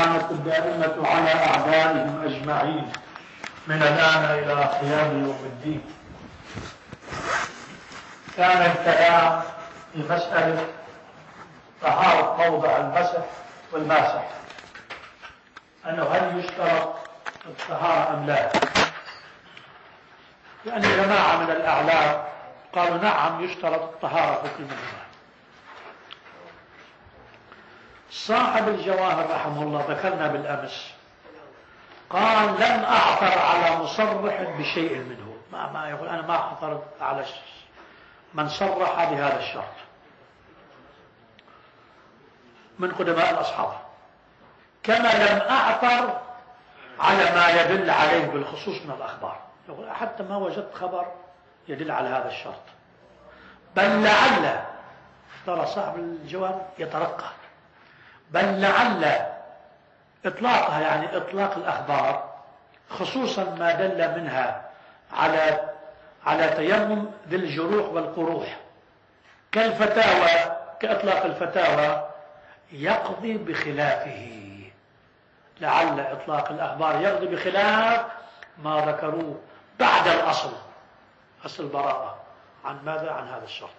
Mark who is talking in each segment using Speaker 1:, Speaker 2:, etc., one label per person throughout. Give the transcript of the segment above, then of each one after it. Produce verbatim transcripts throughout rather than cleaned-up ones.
Speaker 1: واللعنة الدائمة على أعدائهم أجمعين من الآن إلى قيام يوم الدين. كان الكلام في مسألة طهارة موضع المسح والماسح، أنه هل يشترط الطهارة أم لا؟ لأن جماعة من الأعلام قالوا نعم يشترط الطهارة في كل منهما. صاحب الجواهر رحمه الله ذكرنا بالأمس قال لم أعثر على مصرح بشيء منه، ما, ما يقول أنا ما أعثر على من صرح بهذا الشرط من قدماء الأصحاب، كما لم أعثر على ما يدل عليه بالخصوص من الأخبار. يقول حتى ما وجدت خبر يدل على هذا الشرط، بل لعل ترى صاحب الجواب يترقى، بل لعل إطلاقها يعني إطلاق الأخبار خصوصا ما دل منها على على تيمم ذي الجروح والقروح كالفتاوى، كإطلاق الفتاوى يقضي بخلافه. لعل إطلاق الأخبار يقضي بخلاف ما ذكروه بعد الأصل، أصل البراءة عن ماذا؟ عن هذا الشرط.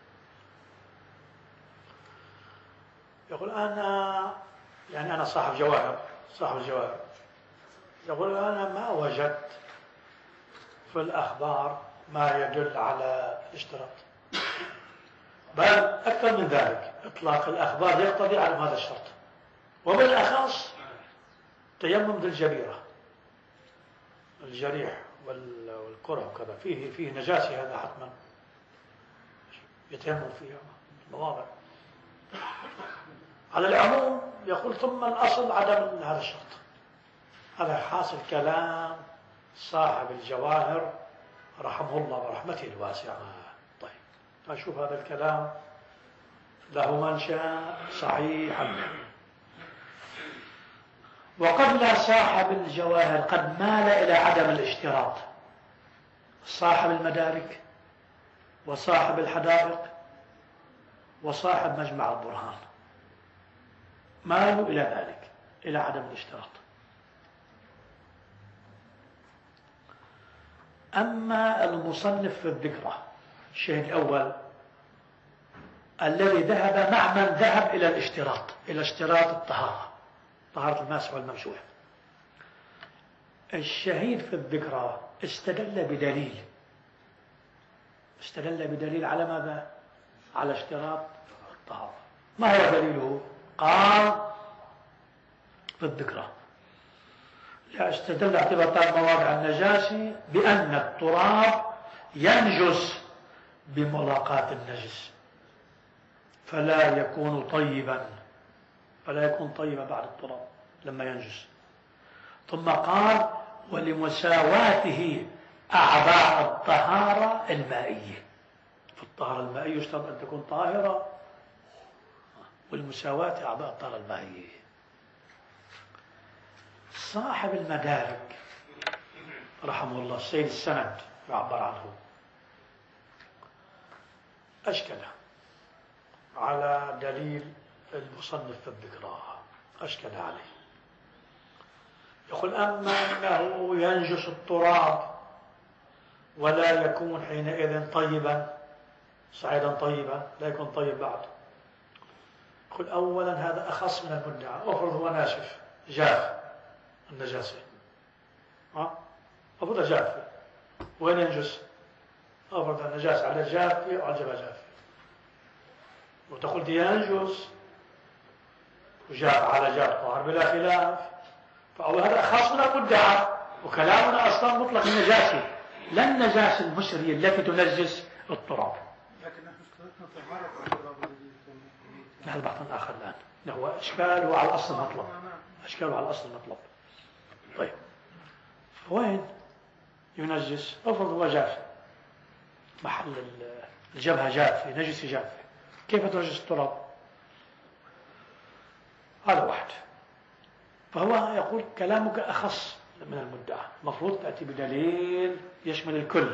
Speaker 1: يقول أنا يعني أنا صاحب جواهر صاحب الجواهر يقول أنا ما وجدت في الأخبار ما يدل على الاشتراط، بل أكثر من ذلك إطلاق الأخبار يقتضي على هذا الشرط، وبالأخص تيمم ذي الجبيرة الجريح والكره وكذا فيه فيه نجاسة، هذا حتما يتيمم فيها المواضع. على العموم يقول ثم الأصل عدم هذا الشرط. هذا حاصل كلام صاحب الجواهر رحمه الله برحمته الواسعة. طيب نشوف هذا الكلام له منشأ صحيح. وقبل صاحب الجواهر قد مال إلى عدم الاشتراط صاحب المدارك وصاحب الحدائق وصاحب مجمع البرهان، مالوا إلى ذلك، إلى عدم الاشتراط. أما المصنف في الذكرى الشيء الأول الذي ذهب مع من ذهب إلى الاشتراط، إلى اشتراط الطهارة، طهارة الماسح والممسوح، الشهيد في الذكرى استدل بدليل استدل بدليل على ماذا؟ على اشتراط الطهارة. ما هو دليله؟ قال في الذكرى لا استدل اعتبار مواضع النجاسة بأن التراب ينجس بملاقاة النجس فلا يكون طيبا فلا يكون طيبا بعد التراب لما ينجس. ثم قال ولمساواته أعضاء الطهارة المائية، في الطهارة المائية يشترط أن تكون طاهرة، والمساواة أعضاء الطهارة المائية. صاحب المدارك رحمه الله السيد السند يعبر عنه أشكل على دليل المصنف في الذكرى، أشكل عليه. يقول أما أنه ينجس التراب ولا يكون حينئذ طيبا صعيدا طيبا، لا يكون طيب بعد. يقول أولا هذا أخص من المدعى، أفرض هو ناشف جاف النجاسة، ها أفرض جافة، وين ينجس؟ أفرض النجاسة على الجافة وعلى الجبهة جافة، وتقول دي ينجس وجاف على جاف طاهر بلا خلاف، فأول هذا أخص من المدعى، وكلامنا أصلا مطلق النجاسة لا النجاسة المسرية التي تنجس التراب.
Speaker 2: لكن نحن اشترطنا طهارة التراب الذي
Speaker 1: هذا بحث آخر الآن، هو إشكاله على الأصل المطلب، إشكاله على الأصل المطلب. طيب وين ينجس؟ أفرض هو جاف، محل الجبهة جافة، نجس جافة، كيف تنجس التراب؟ هذا واحد. فهو يقول كلامك أخص من المدعى، مفروض تأتي بدليل يشمل الكل.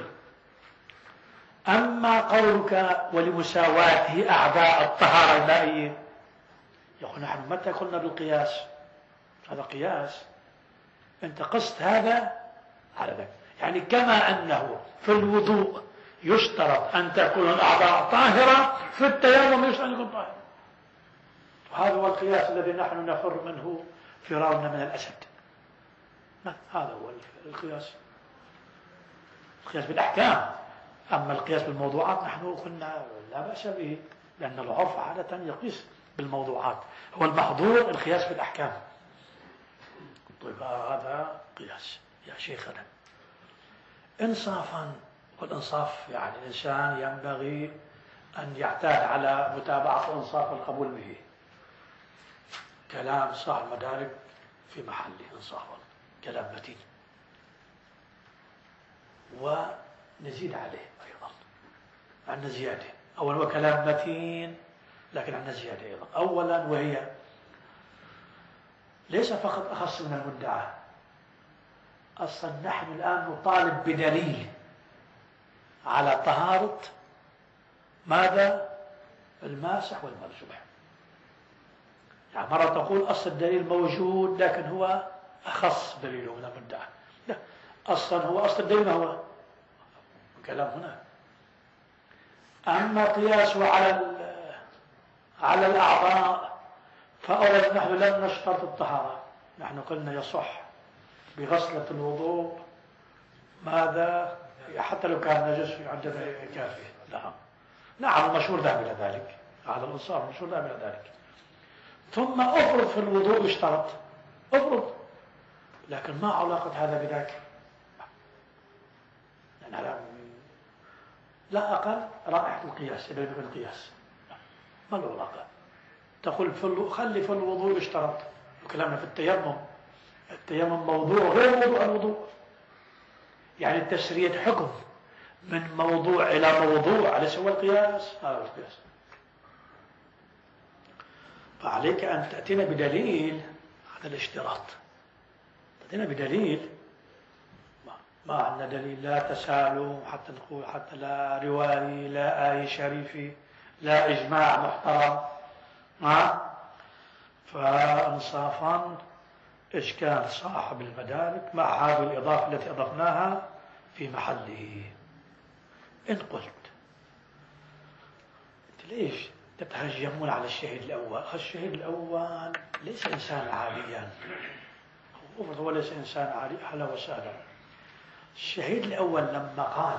Speaker 1: أما قولك ولمساواته أعضاء الطهارة المائية، يقول نحن متى قلنا بالقياس؟ هذا قياس، أنت قست هذا على ذلك. يعني كما أنه في الوضوء يشترط أن تكون الأعضاء طاهرة، في التيمم يشترط أن يكون طاهرة. وهذا هو القياس الذي نحن نفر منه فرارنا من الأسد. هذا هو القياس، القياس بالأحكام. أما القياس بالموضوعات نحن قلنا لا بأس به، لأن العرف عادة يقيس بالموضوعات، هو المحظور القياس بالأحكام. طيب هذا قياس يا شيخنا. إنصافا، والإنصاف يعني الإنسان ينبغي أن يعتاد على متابعة الإنصاف والقبول به. كلام صاحب المدارك في محله إنصافا، كلام متين، ونزيد عليه أيضا، عندنا زيادة. أولا هو كلام متين، لكن عندنا زيادة أيضا. أولا وهي ليس فقط أخص من المدعى، أصلا نحن الآن نطالب بدليل على طهارة ماذا؟ الماسح والمرجوح. يعني مرة تقول أصل الدليل موجود لكن هو أخص دليله من المدعى. لا، أصلا هو أصل الدليل ما هو كلام هنا. أما قياسه على على الأعضاء فأولا نحن لم نشترط الطهارة، نحن قلنا يصح بغسلة الوضوء ماذا؟ حتى لو كان نجس عندنا كافي. نعم نعم، المشهور ذهب إلى ذلك، على الإنصاف المشهور ذهب إلى ذلك. ثم أفرض في الوضوء يشترط، أفرض، لكن ما علاقة هذا بذاك؟ يعني لا, لا أقل رائحة القياس إذا يكون القياس ما له علاقة. تقول في خلي في الوضوء يشترط، وكلامنا في التيمم، التيمم موضوع غير موضوع الوضوء. يعني تسرية حكم من موضوع إلى موضوع، أليس هو القياس؟ هذا هو القياس. فعليك أن تأتينا بدليل هذا الاشتراط، تأتينا بدليل. ما عندنا دليل، لا تسالوا حتى نقول، حتى لا رواية، لا آية شريفة، لا إجماع محترم. ما فإنصافا إشكال صاحب المدارك مع هذه الإضافة التي أضفناها في محله. إن قلت أنت ليش تتهجمون على الشهيد الأول؟ الشهيد الأول ليس إنسان عاديا، هو ليس إنسان عادي، أهلا وسهلا. الشهيد الأول لما قال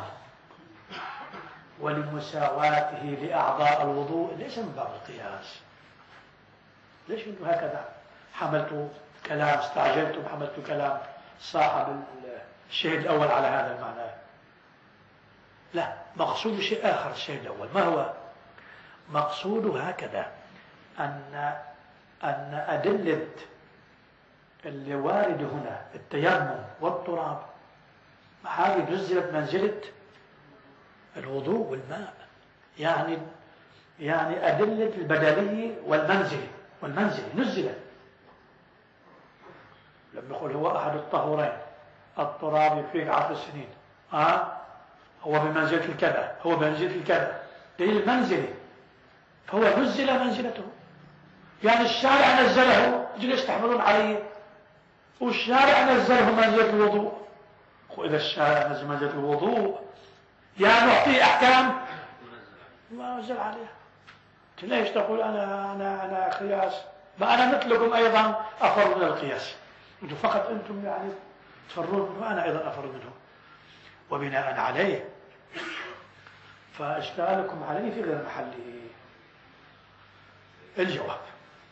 Speaker 1: ولمساواته لأعضاء الوضوء ليس من باب القياس. ليش أنتم هكذا حملتوا كلام، استعجلتم حملتوا كلام صاحب الشهيد الأول على هذا المعنى؟ لا، مقصود شيء آخر. الشهيد الأول ما هو مقصوده؟ هكذا أن أن أدلة اللي وارد هنا التيمم والتراب هذه نزلت منزلة الوضوء والماء. يعني يعني أدلة البدلية والمنزل والمنزل نزلت. لما نقول هو أحد الطهورين، التراب يكفيك عشر سنين، آه هو بمنزلة الكذا، هو بمنزلة الكذا، دليل المنزلة، فهو نزل منزلته. يعني الشارع نزله، ليش تحملون عليه؟ والشارع نزله منزلة الوضوء. وإذا الشارع نزل منزلة الوضوء يعني نعطيه أحكام ما نزل عليها. ليش تقول أنا أنا أنا قياس؟ ما أنا مثلكم أيضا أفر من القياس، أنتم فقط أنتم يعني تفرون منه، وأنا أيضا أفر منه. وبناء عليه فإشكالكم عليه في غير محله. الجواب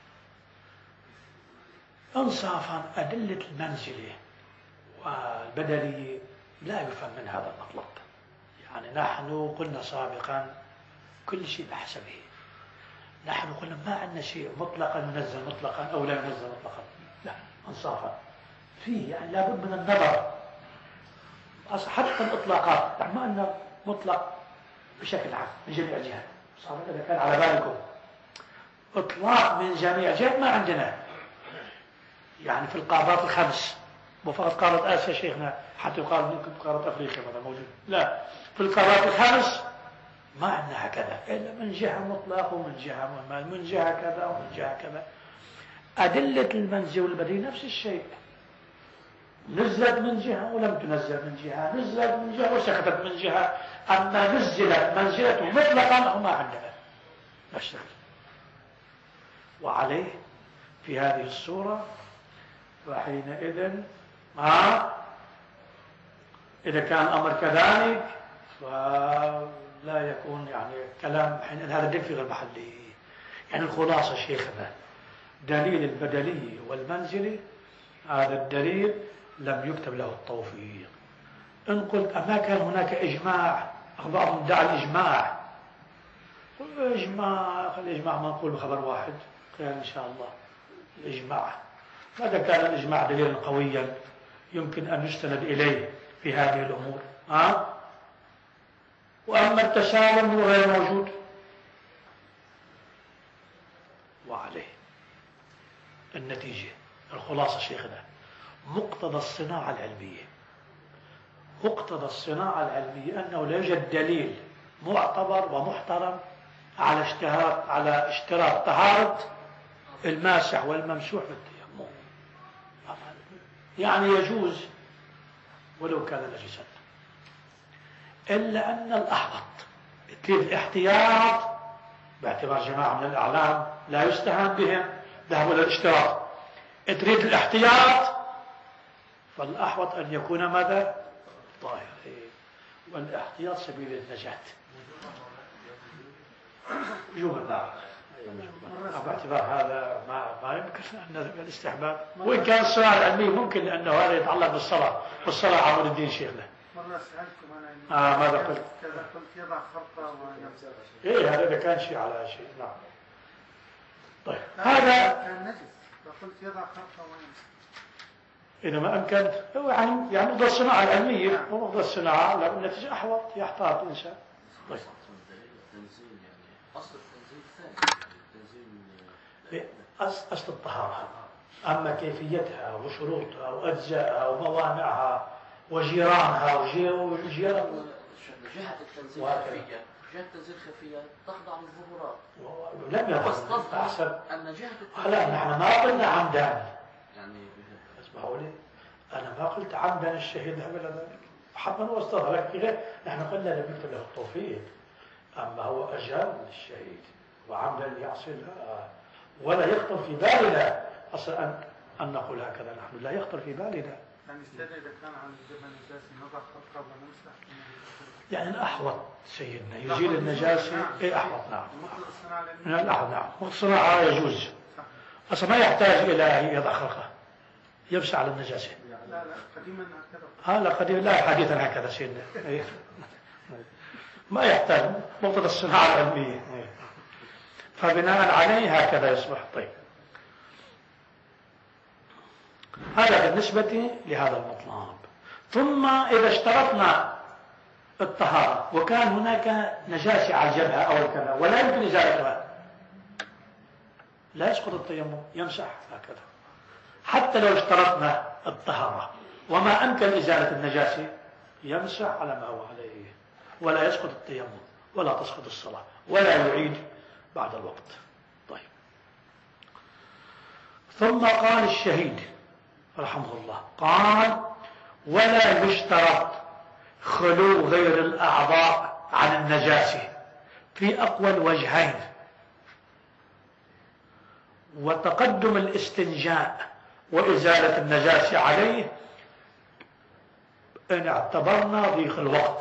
Speaker 1: انصافا أدلة المنزلة والبدلية لا يفهم من هذا المطلب. يعني نحن قلنا سابقا كل شيء بحسبه. نحن قلنا ما عندنا شيء مطلقا ينزل مطلقا أو لا ينزل مطلقا، لا، انصافا فيه يعني لابد من النظر. حتى الإطلاقات يعني ما أنه مطلق بشكل عام من جميع الجهات. صار إذا كان على بالكم إطلاق من جميع الجهات ما عندنا. يعني في القارات الخمس، مو فقط قارة آسيا شيخنا، حتى يقال ممكن قارة أفريقيا مثلا موجود، لا، في القارات الخمس ما عندنا هكذا، إلا من جهة مطلق ومن جهة من جهة كذا ومن جهة كذا. أدلة المنزل والبديل نفس الشيء، نزلت من جهة ولم تنزل من جهة، نزلت من جهة وسكتت من جهة، أما نزلت منزلته مطلقا وما عندنا نشتغل. وعليه في هذه الصورة فحينئذ ما إذا كان الأمر كذلك فلا يكون يعني كلام حين هذا الدين في غير محله. يعني الخلاصة شيخنا دليل البدلي والمنزلي هذا الدليل لم يكتب له التوفيق. إن قلت أما كان هناك إجماع، بعضهم ادعى الإجماع، إجماع الإجماع ما نقول بخبر واحد كان إن شاء الله الإجماع، ماذا كان الإجماع دليلا قويا يمكن أن يستند إليه في هذه الأمور. ها؟ وأما التسالم هو غير موجود. وعليه النتيجة الخلاصة شيخنا مقتضى الصناعة العلمية، مقتضى الصناعة العلمية أنه لا يوجد دليل معتبر ومحترم على اشتراط على اشتراط طهارة الماسح والممسوح بالتيمم. يعني يجوز ولو كان نجسا، إلا أن الأحوط تريد الاحتياط باعتبار جماعة من الأعلام لا يستهان بهم ذهبوا للاشتراط، تريد الاحتياط فالأحوط أن يكون ماذا؟ طاهر. والاحتياط سبيل النجاة وجوبا. باعتبار هذا ما ما يمكن أن الاستحباب، وإن كان الصناعة العلمية ممكن لأنه هذا يتعلق بالصلاة، والصلاة عمود الدين شيخنا.
Speaker 2: مرة سألتكم أنا
Speaker 1: آه ماذا قلت؟
Speaker 2: كذا قلت يضع خرطة ويمسح.
Speaker 1: إيه هذا إذا كان شيء على شيء. نعم. طيب هذا
Speaker 2: كان نجس فقلت يضع خرطة ويمسح.
Speaker 1: إذا ما أمكن هو يعني يعني مقتضى الصناعة العلمية ومقتضى الصناعة لا النتيجة أحوط يحتاط الإنسان. طيب.
Speaker 3: أصل التنزيل الثاني التنزيل
Speaker 1: أصل الطهارة، أما كيفيتها وشروطها وأجزائها وموانعها وجيرانها وجيران
Speaker 3: جهة التنزيل الخفية جهة التنزيل الخفية تخضع للظهورات.
Speaker 1: لم يخضع أحسن
Speaker 3: أن جهة التنزيل
Speaker 1: لا نحن ما قلنا عمدا،
Speaker 3: يعني
Speaker 1: اسمعوا لي أنا ما قلت عمدا الشهيد ذهب إلى ذلك حقا واستظهر لك، نحن قلنا لم يكتب له التوفيق، أما هو أجاب للشهيد وعمدا يعصي الله ولا يخطر في بالنا أصلا أن, أن نقول هكذا، نحن لا يخطر في بالنا.
Speaker 2: يعني استدعي إذا كان عن الجبل النجاسي نضع خرطة ونمسح.
Speaker 1: يعني الأحوط سيدنا يزيل النجاسة. إيه أحوط نعم. من الأحوط نعم. والصناعة يجوز أصلا ما يحتاج إلى يضع خرقة يمسح على النجاسة.
Speaker 2: لا لا قديما هكذا.
Speaker 1: ها لا قديما لا حديثا هكذا سيدنا ما يحتاج مقتضى الصناعة العلمية، فبناء عليه هكذا يصبح. طيب هذا بالنسبة لهذا المطلب. ثم إذا اشترطنا الطهارة وكان هناك نجاسة على الجبهة أو الكذا ولا يمكن إزالتها لا يسقط التيمم، يمسح هكذا. حتى لو اشترطنا الطهارة وما أمكن إزالة النجاسة يمسح على ما هو عليه ولا يسقط التيمم ولا تسقط الصلاة ولا يعيد بعد الوقت. طيب ثم قال الشهيد رحمه الله قال ولا يشترط خلو غير الأعضاء عن النجاسة في أقوى الوجهين، وتقدم الاستنجاء وإزالة النجاسة عليه إن اعتبرنا ضيق الوقت.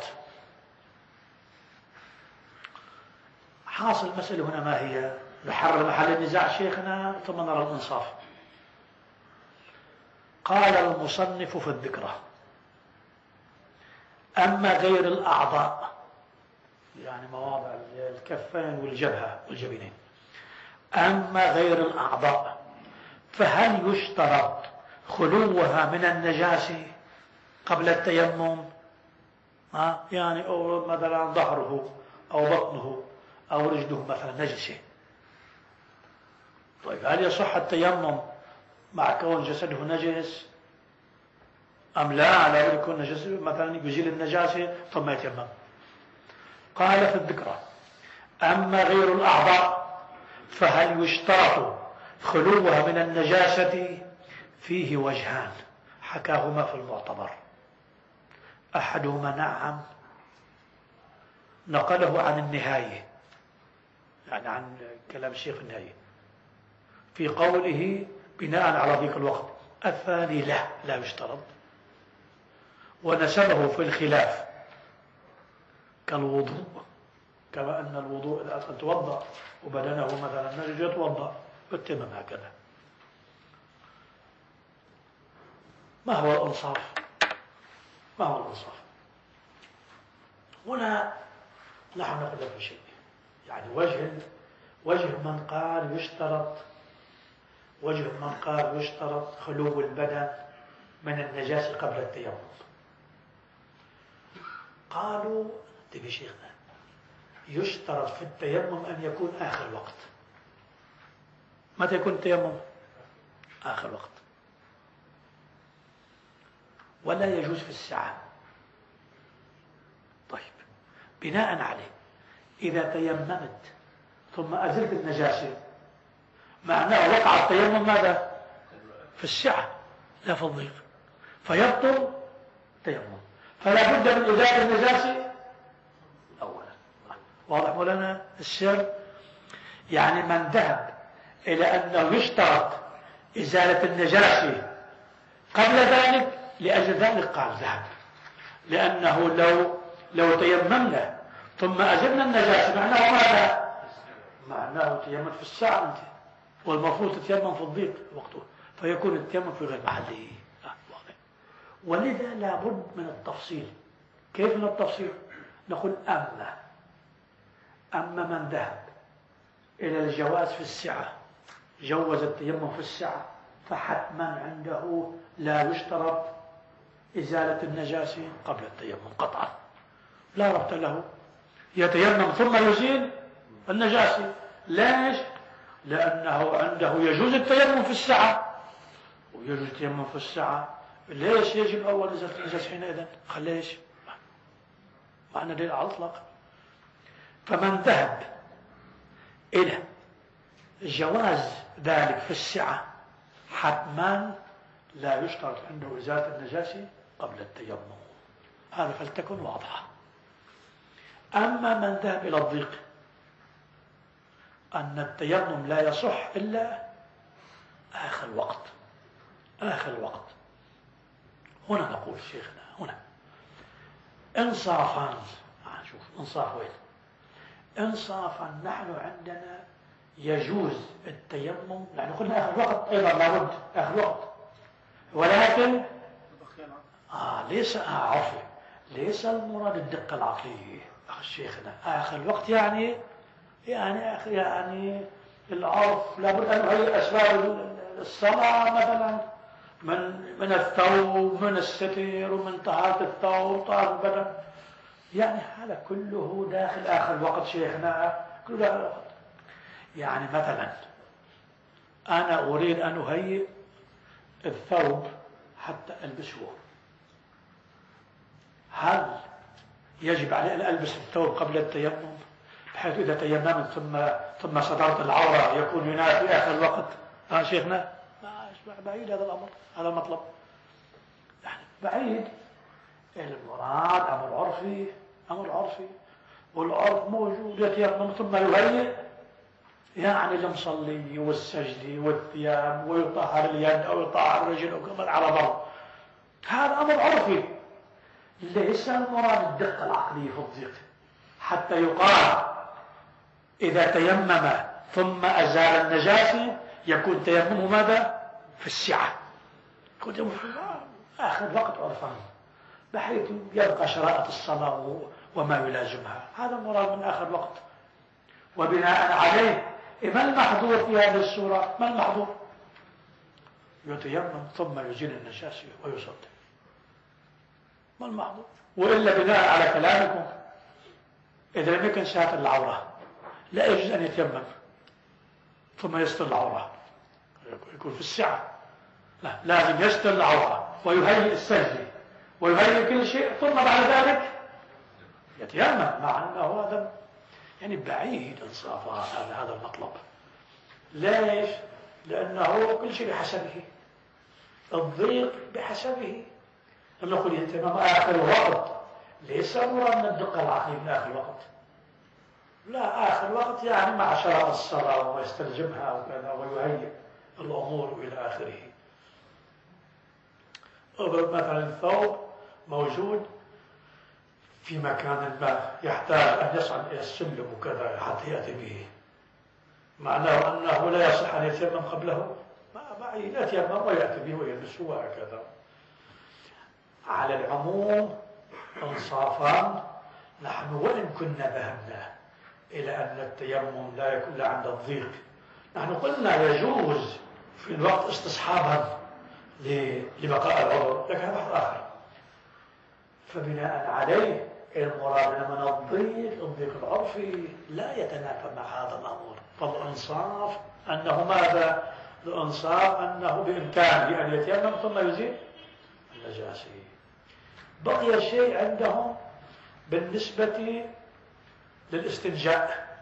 Speaker 1: حاصل المسألة هنا ما هي؟ نحرر محل النزاع شيخنا ثم نرى الإنصاف. قال المصنف في الذكرى أما غير الأعضاء يعني مواضع الكفين والجبهة والجبينين، أما غير الأعضاء فهل يشترط خلوها من النجاسة قبل التيمم؟ ها يعني أو مثلا ظهره أو بطنه أو رجله مثلا نجسة، طيب هل يصح التيمم مع كون جسده نجس أم لا؟ لا يكون نجس مثلا يزيل النجاسة ثم يتيمم. قال في الذكرى أما غير الأعضاء فهل يشترط خلوها من النجاسة فيه وجهان حكاهما في المعتبر. أحدهما نعم نقله عن النهاية، يعني عن كلام الشيخ في النهاية في قوله بناء على ضيق الوقت. الثاني لا لا يشترط، ونسبه في الخلاف كالوضوء، كما أن الوضوء إذا توضأ وبدنه مثلا نجد يتوضأ بالتمام هكذا. ما هو الإنصاف؟ ما هو الإنصاف؟ هنا نحن نقول في شيء، يعني وجه وجه من قال يشترط وجه من قال يشترط خلو البدن من النجاسة قبل التيمم. قالوا تبي شيخنا يشترط في التيمم أن يكون آخر وقت. متى يكون التيمم؟ آخر وقت، ولا يجوز في الساعة. طيب بناء عليه إذا تيممت ثم أزلت النجاسة معناه وقع التيمم ماذا؟ في السعة لا في الضيق، فيبطل تيمم. فلا بد من إزالة النجاسة أولا. واضح مولانا السر؟ يعني من ذهب إلى أنه يشترط إزالة النجاسة قبل ذلك لأجل ذلك قال ذهب، لأنه لو لو تيممنا ثم أزلنا النجاسة معناه ماذا؟ معناه تيمم في الساعة أنت، والمفروض تتيمم في الضيق وقته، فيكون التيمم في غير محله. ولذا لابد من التفصيل. كيف من التفصيل؟ نقول أما أما من ذهب إلى الجواز في السعة، جوز التيمم في السعة، فحتما عنده لا يشترط إزالة النجاسة قبل التيمم قطعا، لا ربط له، يتيمم ثم يزيل النجاسة. ليش؟ لأنه عنده يجوز التيمم في السعة ويجوز التيمم في السعة. ليش يجب أول إزالة النجاسة حينئذ؟ خليش معنى دليل على الإطلاق. فمن ذهب إلى جواز ذلك في السعة حتما لا يشترط عنده إزالة النجاسة قبل التيمم، هذا فلتكن واضحة. أما من ذهب إلى الضيق أن التيمم لا يصح إلا آخر وقت، آخر وقت، هنا نقول شيخنا هنا إنصافا، شوف إنصاف وين؟ إنصافا نحن عندنا يجوز التيمم، نحن قلنا آخر وقت أيضا لابد آخر وقت، ولكن آه ليس آه عفوا ليس المراد الدقة العقلية أخي شيخنا. آخر وقت يعني يعني أخي يعني العرف لابد أن هي أسباب الصلاة مثلا من من الثوب، من الستر، ومن طهارة الثوب، طهارة البدن، يعني هذا كله داخل آخر وقت شيخنا، كله داخل وقت. يعني مثلا أنا أريد أن أهيئ الثوب حتى ألبسه، هل يجب علي أن ألبس الثوب قبل التيمم بحيث إذا تيممت ثم ثم صدرت العورة يكون ينافي آخر وقت؟ ها شيخنا بعيد هذا الأمر، هذا المطلب يعني بعيد. المراد أمر عرفي، أمر عرفي، والعرف موجود يتيمم ثم يهيئ يعني المصلي والسجد والثياب ويطهر اليد أو يطهر الرجل أو كمان على بعض، هذا أمر عرفي، ليس المراد الدقة العقلية في الضيق حتى يقال إذا تيمم ثم أزال النجاسة يكون تيممه ماذا؟ في السعة، يكون تيممه في آخر وقت عرفا بحيث يبقى شرائط الصلاة وما يلازمها، هذا المراد من آخر وقت. وبناء عليه ما المحظور في هذه السورة؟ ما المحظور؟ يتيمم ثم يزيل النجاسة ويصلي، ما المحظور؟ وإلا بناء على كلامكم إذا لم يكن ساتر العورة لا يجوز أن يتيمم ثم يستر العورة، يكون في السعة، لا لازم يستر العورة ويهيئ السجد ويهيئ كل شيء ثم بعد ذلك يتيمم، مع أنه هذا يعني بعيد انصاف هذا هذا المطلب. ليش؟ لأنه كل شيء بحسبه، الضيق بحسبه. لما نقول التيمم آخر الوقت ليس مراد من الدقة العقلية من آخر الوقت، لا، آخر الوقت يعني مع شرط الصلاة ويستلزمها وكذا ويهيئ الأمور إلى آخره. مثلا الثوب موجود في مكان ما يحتاج أن يصعد إلى السلم وكذا حتى يأتي به، معناه أنه لا يصح أن يتيمم قبله، ما يتيمم ويأتي به ويلبسه وهكذا. على العموم انصافا نحن وإن كنا ذهبنا إلى أن التيمم لا يكون لا عند الضيق، نحن قلنا يجوز في الوقت استصحابا لبقاء العذر، لكن هذا بحث آخر. فبناء عليه المراد من الضيق الضيق العرفي لا يتنافى مع هذا الأمر، فالإنصاف أنه ماذا؟ الإنصاف أنه بإمكانه أن يتيمم ثم يزيل النجاسة. بقي شيء عندهم بالنسبة للاستنجاء.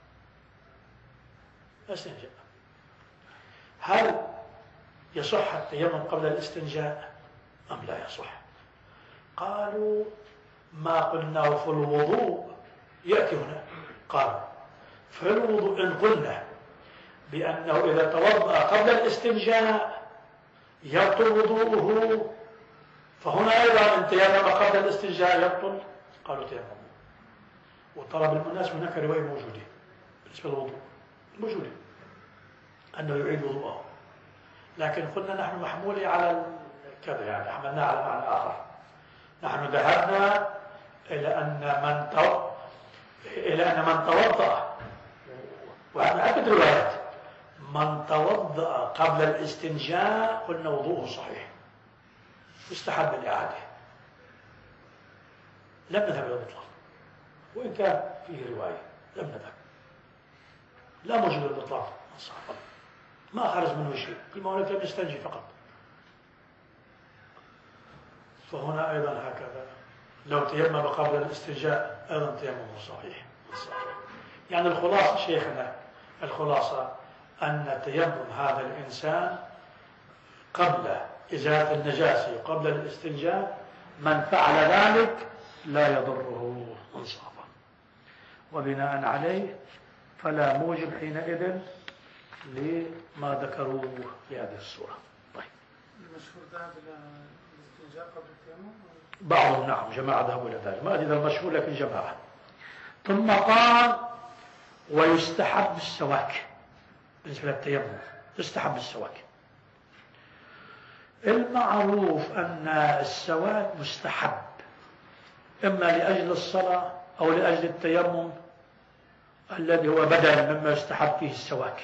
Speaker 1: الاستنجاء هل يصح التيمم قبل الاستنجاء أم لا يصح؟ قالوا ما قلناه في الوضوء يأتي هنا. قالوا في الوضوء إن قلنا بأنه إذا توضأ قبل الاستنجاء يبطل وضوءه، فهنا أيضا إن تيمم قبل الاستنجاء يبطل. قالوا تيمم. وطلب المناس هناك رواية موجودة بالنسبة للوضوء موجودة أنه يعيد وضوءه، لكن قلنا نحن محمولة على كذا، يعني حملناها على معنى آخر. نحن ذهبنا إلى أن من تو... إلى أن من توضأ، وعندنا عدة روايات، من توضأ قبل الاستنجاء قلنا وضوءه صحيح يستحب الإعادة، لم نذهب إلى الإطلاق، وإن كان فيه رواية لم نذهب، لا موجود الإطلاق ما خرج منه شيء، كما هناك لم يستنجي فقط. فهنا أيضا هكذا لو تيمم قبل الاستنجاء أيضا تيممه صحيح. يعني الخلاصة شيخنا، الخلاصة أن تيمم هذا الإنسان قبل إزالة النجاسة قبل الاستنجاء من فعل ذلك لا يضره انصافا، وبناء عليه فلا موجب حينئذ لما ذكروه في هذه الصورة. طيب
Speaker 2: المشهور ذهب إلى الاستنجاء قبل التيمم؟
Speaker 1: بعضهم نعم، جماعة ذهبوا إلى ذلك، ما أدري إذا المشهور لكن جماعة. ثم قال ويستحب السواك. بالنسبة للتيمم يستحب السواك. المعروف أن السواك مستحب إما لأجل الصلاة أو لأجل التيمم الذي هو بدل مما يستحب فيه السواك.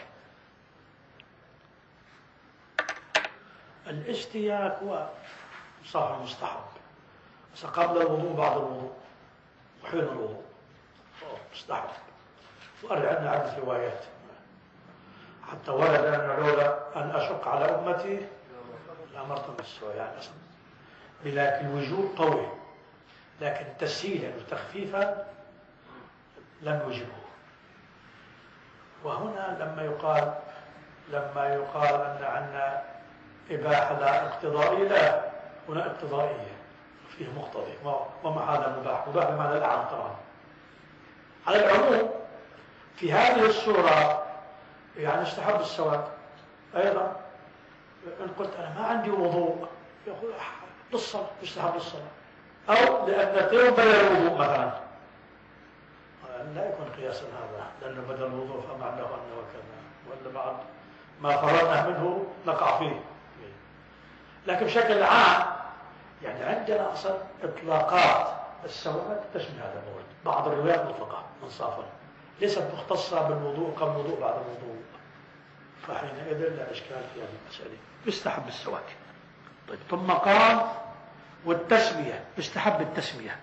Speaker 1: الاستياك هو صار مستحب بس قبل الوضوء بعد الوضوء وحين الوضوء مستحب. وأرجعنا عدة روايات حتى ورد أن لولا أن أشق على أمتي لأمرتهم بالسواك، يعني أصلا لكن الوجوب قوي، لكن تسهيلا وتخفيفا لم يوجبه. وهنا لما يقال لما يقال أن عندنا إباحة لا اقتضائية، لا، هنا اقتضائية فيه مقتضي، ومع هذا مباح، مباح بمعنى الأعلى طبعا. على العموم في هذه الصورة يعني استحب السواك أيضا. إن قلت أنا ما عندي وضوء يقول للصلاة، يستحب للصلاة، أو لأن التيمم بدل الوضوء مثلا، لا يكون قياسا هذا لأنه بدل الوضوء فمعناه أنه كذا، ولا بعد ما فررنا منه نقع فيه. لكن بشكل عام يعني عندنا أصلا إطلاقات السواك تشمل هذا المورد، بعض الروايات مطلقة انصافا ليست مختصة بالوضوء قبل الوضوء بعد الوضوء، فحينئذ لا إشكال في هذه المسألة، يستحب السواك. طيب ثم قال والتسمية، يستحب التسمية.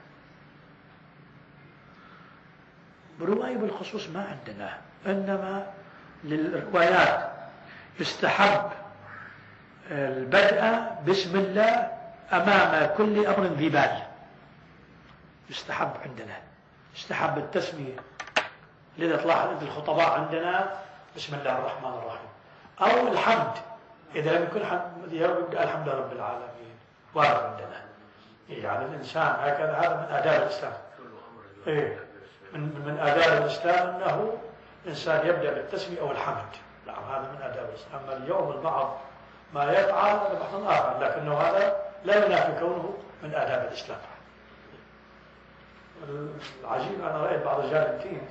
Speaker 1: برواية بالخصوص ما عندنا، إنما للروايات يستحب البدء بسم الله أمام كل أمر ذي بال، يستحب عندنا، يستحب التسمية. لذا تلاحظ الخطباء عندنا بسم الله الرحمن الرحيم، أو الحمد، إذا لم يكن حمد يبدأ الحمد لله رب العالمين وارد عندنا. يعني الإنسان هكذا، هذا من آداب الإسلام. إيه من من آداب الإسلام أنه الإنسان يبدأ بالتسمية أو الحمد. نعم هذا من آداب الإسلام. أما اليوم البعض ما يفعل هذا بحث آخر، لكنه هذا لا ينافي كونه من آداب الإسلام. العجيب أنا رأيت بعض رجال الدين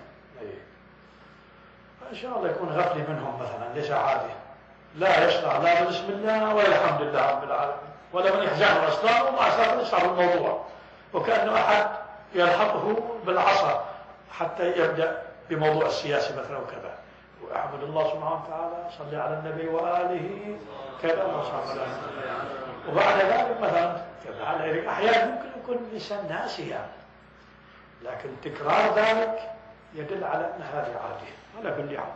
Speaker 1: إن شاء الله يكون غفلي منهم مثلا، ليس عادي، لا يشرع لا بسم الله ولا الحمد لله رب العالمين ولا من يحزنه الأسلام، ومع ذلك يشرع الموضوع وكأنه أحد يلحقه بالعصا حتى يبدأ بموضوع السياسي مثلا وكذا. وأحمد الله سبحانه وتعالى، صلي على النبي وآله كذا وصحبه. وبعد ذلك مثلا كذا أحيانا ممكن يكون الإنسان ناسيا، لكن تكرار ذلك يدل على أن هذه عادية على كل حال.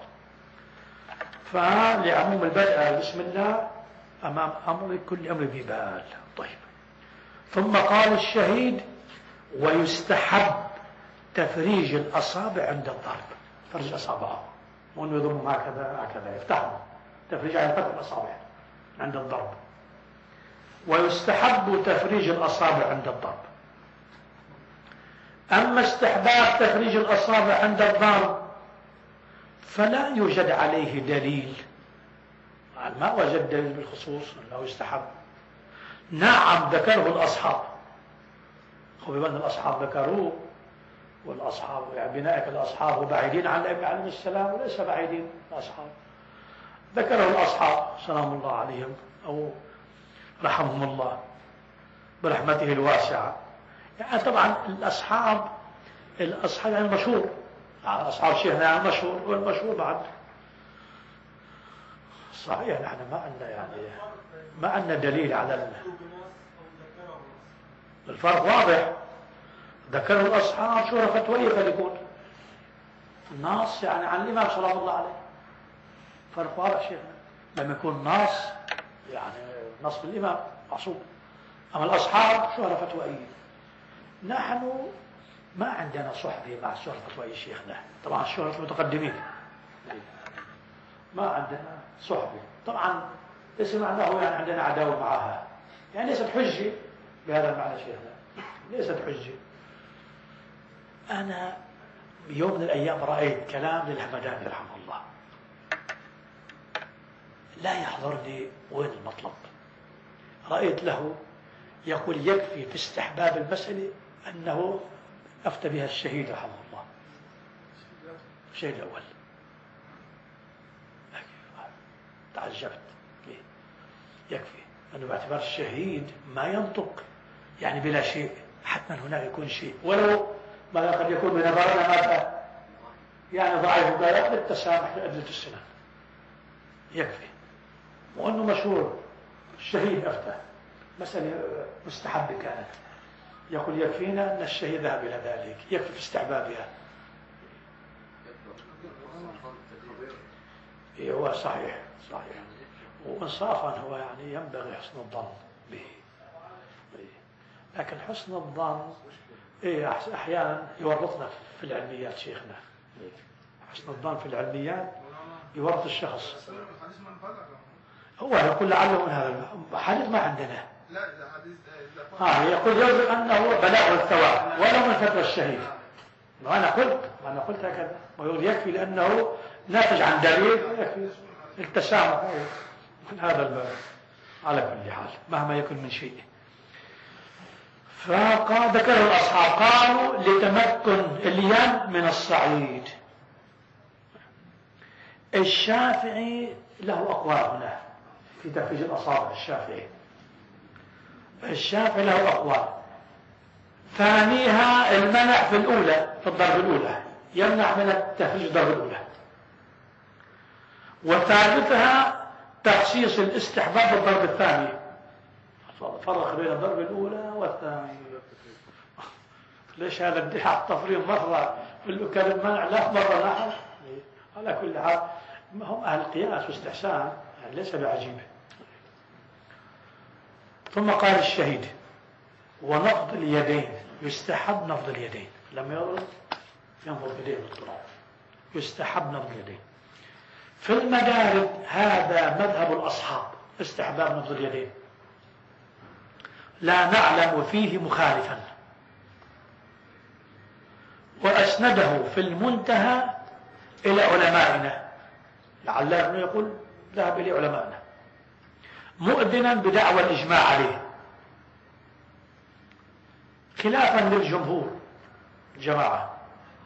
Speaker 1: فلعموم البدء بسم الله أمام أمر كل أمر ذي بال. طيب، ثم قال الشهيد: ويستحب تفريج الأصابع عند الضرب. فرج أصابعه، وأنه يضمهم هكذا هكذا يفتحهم، تفريج على فتح الأصابع عند الضرب. ويستحب تفريج الأصابع عند الضرب. أما استحباب تفريج الأصابع عند الضرب فلا يوجد عليه دليل، ما وجد دليل بالخصوص أنه يستحب. نعم ذكره الأصحاب، خذوا أن الأصحاب ذكروه، والأصحاب يعني بنائك الأصحاب بعيدين عن الأئمة عليهم السلام وليس بعيدين الأصحاب، ذكره الأصحاب سلام الله عليهم أو رحمهم الله برحمته الواسعة. يعني طبعا الأصحاب الأصحاب يعني المشهور، أصحاب شيخنا المشهور، والمشهور بعد صحيح. نحن ما عندنا يعني ما عندنا دليل على الفرق واضح. ذكروا الأصحاب شو فتوى فليكون الناس يعني عن الإمام صلى الله عليه، فرق واضح شيخنا. لما يكون ناس يعني نص بالإمام معصوم، أما الأصحاب شهرة فتوائية. نحن ما عندنا صحبة مع الشهرة الفتوائية شيخنا، طبعا الشهرة المتقدمين ما عندنا صحبة. طبعا ليس معناه يعني عندنا عداوة معها، يعني ليست حجة بهذا المعنى شيخنا، ليست حجة. أنا يوم من الأيام رأيت كلام للهمداني رحمه الله لا يحضرني وين المطلب. رأيت له يقول يكفي في استحباب المسألة أنه أفتى بها الشهيد رحمه الله، الشهيد الأول. تعجبت ليه؟ يكفي أنه باعتبار الشهيد ما ينطق يعني بلا شيء، حتما هناك يكون شيء ولو ما قد يكون من نظرنا ماذا يعني ضعيف وقال للتسامح لأدلة السنان، يكفي. وأنه مشهور الشهيد أفتى مسألة مستحبة كانت، يقول يكفينا أن الشهيد ذهب إلى ذلك، يكفي في استحبابها. إيه هو صحيح صحيح، وإنصافا هو يعني ينبغي حسن الظن به. إيه. لكن حسن الظن إيه أحيانا يورطنا في العلميات شيخنا. إيه. حسن الظن في العلميات يورط الشخص. هو يقول لعله من هذا حديث ما عندنا.
Speaker 2: لا ده حديث
Speaker 1: اه يقول يجب انه بلاغ الثواب ولو من فتوى الشهيد. وانا قلت وانا قلت هكذا، ويقول يكفي لانه ناتج عن دليل، يكفي التسامح من هذا الباب على كل حال مهما يكن من شيء. فقال ذكره الاصحاب قالوا لتمكن اليم من الصعيد. الشافعي له اقوال هنا في تفريج الاصابع. الشافعي الشافعي له أقوال، ثانيها المنع في الأولى في الضرب الأولى، يمنع من التفريج الضرب الأولى. وثالثها تخصيص الاستحباب بالضرب الثاني، فرق بين الضرب الأولى والثاني. ليش هذا ادعاء التفريط مرة في الأكل المنع لا مرة نحن؟ على كل حال هم أهل القياس واستحسان، يعني ليس بعجيب. ثم قال الشهيد ونفض اليدين، يستحب نفض اليدين لما يضرب ينفض يديه بالتراب، يستحب نفض اليدين. في المدارج هذا مذهب الأصحاب، استحباب نفض اليدين، لا نعلم فيه مخالفا. وأسنده في المنتهى إلى علمائنا، لعله ابنه يقول ذهب إلى علمائنا، مؤذنا بدعوى الإجماع عليه، خلافا للجمهور جماعة،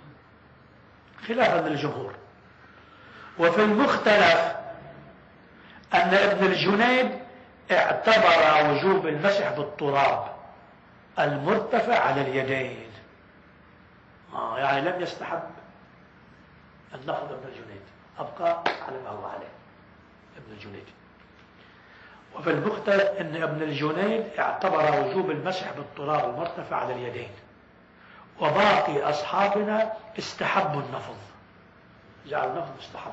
Speaker 1: خلافا للجمهور. وفي المختلف أن ابن الجنيد اعتبر وجوب المسح بالتراب المرتفع على اليدين، آه يعني لم يستحب النفض ابن الجنيد، أبقى على ما هو عليه ابن الجنيد. وفي المختلف أن ابن الجنيد اعتبر وجوب المسح بالتراب المرتفع على اليدين، وباقي أصحابنا استحبوا النفض، جعل النفض مستحب.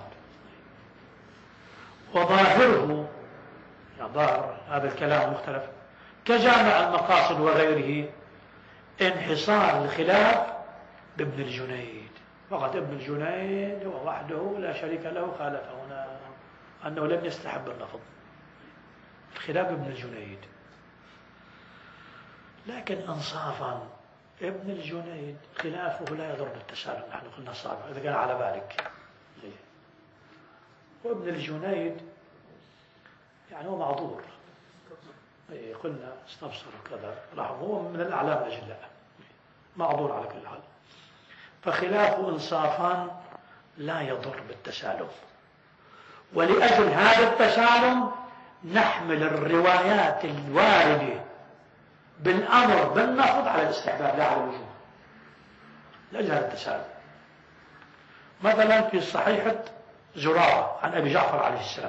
Speaker 1: وظاهره يعني ظاهر هذا الكلام مختلف كجامع المقاصد وغيره انحصار الخلاف بابن الجنيد فقط. ابن الجنيد هو وحده لا شريك له خالف هنا أنه لم يستحب النفض، الخلاف ابن الجنيد. لكن انصافا ابن الجنيد خلافه لا يضر بالتسالم، نحن قلنا صعب إذا كان على بالك. وابن الجنيد يعني هو معذور، قلنا استبصر وكذا، هو من الأعلام الأجلاء، معذور على كل حال. فخلافه انصافا لا يضر بالتسالم، ولأجل هذا التسالم نحمل الروايات الواردة بالأمر بالنفض على الاستحباب لا على الوجوب، لأجل هذا التسالم. مثلا في صحيحة زرارة عن أبي جعفر عليه السلام،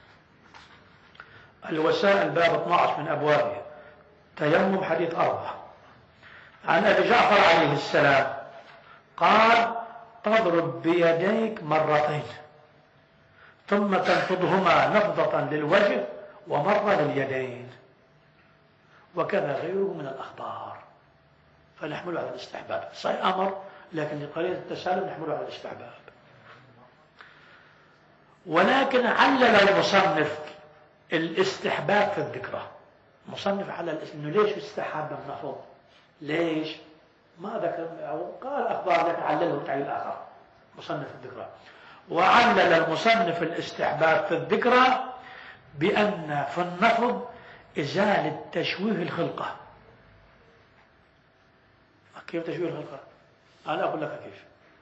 Speaker 1: الوسائل باب اثني عشر من أبوابه، تيمم حديث أربعة، عن أبي جعفر عليه السلام قال تضرب بيديك مرتين ثم تنفضهما نفضة للوجه ومرة لليدين، وكذا غيره من الأخبار، فنحمله على الاستحباب. صحيح أمر لكن لقليل التسالم نحمله على الاستحباب. ولكن علل المصنف الاستحباب في الذكرى، المصنف علل انه ليش استحب النفض، ليش ما ذكر أو قال أخبار لك علله تعليل آخر مصنف الذكرى. وعلل المصنف الاستحباب في الذكرى بأن في النفض إزالة تشويه الخلقة. كيف تشويه الخلقة؟ أنا أقول لك كيف.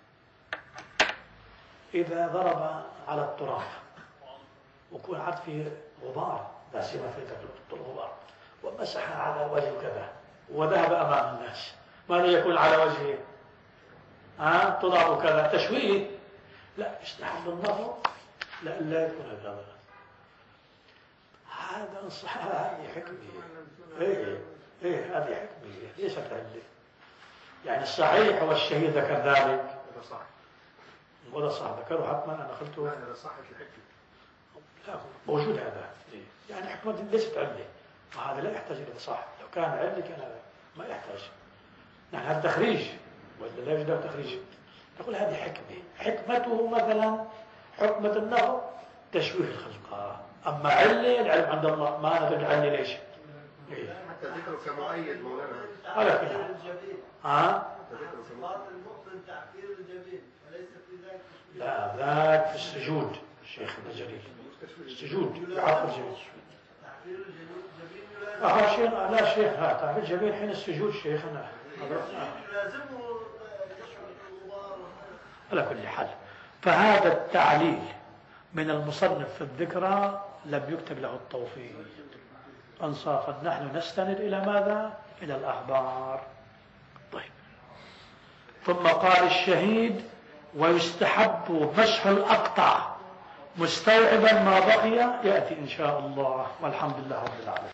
Speaker 1: إذا ضرب على التراب وكون عاد فيه غبار، لا سيما في الغبار، ومسح على وجهه كذا وذهب أمام الناس، ماذا يكون على وجهه؟ ها تضع كذا تشويه، لا استحب النفض، لا لا يكون هكذا. هذا صح، هذه حكمة، ايه ايه هذه حكمة ليست علة. يعني الصحيح والشهيد ذكر ذلك، هذا صح ولا صح ذكره حتما، انا قلته هذا صح الحكمة، لا موجود هذا، يعني حكمة ليست علة، وهذا لا يحتاج الى صح. لو كان علة كان هذا ما يحتاج. نحن هذا تخريج ولا لا يوجد تخريج، نقول هذه حكمة، حكمته مثلا حكمة النفض تشويه الخلقة، أما علة العلم عند الله، ما ندري العلة ليش. إيه؟
Speaker 4: حتى ذكره كمؤيد مولانا
Speaker 1: على كل حال. ها؟ لا ذاك في السجود الشيخ ابن جليل، السجود يعرف الجبين. آه شيخ لا شيخ ها تعرف الجبين حين السجود شيخنا. على كل حال، فهذا التعليل من المصنف في الذكرى لم يكتب له التوفيق. انصافا نحن نستند إلى ماذا؟ إلى الأخبار. طيب، ثم قال الشهيد ويستحب مسح الأقطع مستوعبا ما بقي، يأتي إن شاء الله، والحمد لله رب العالمين.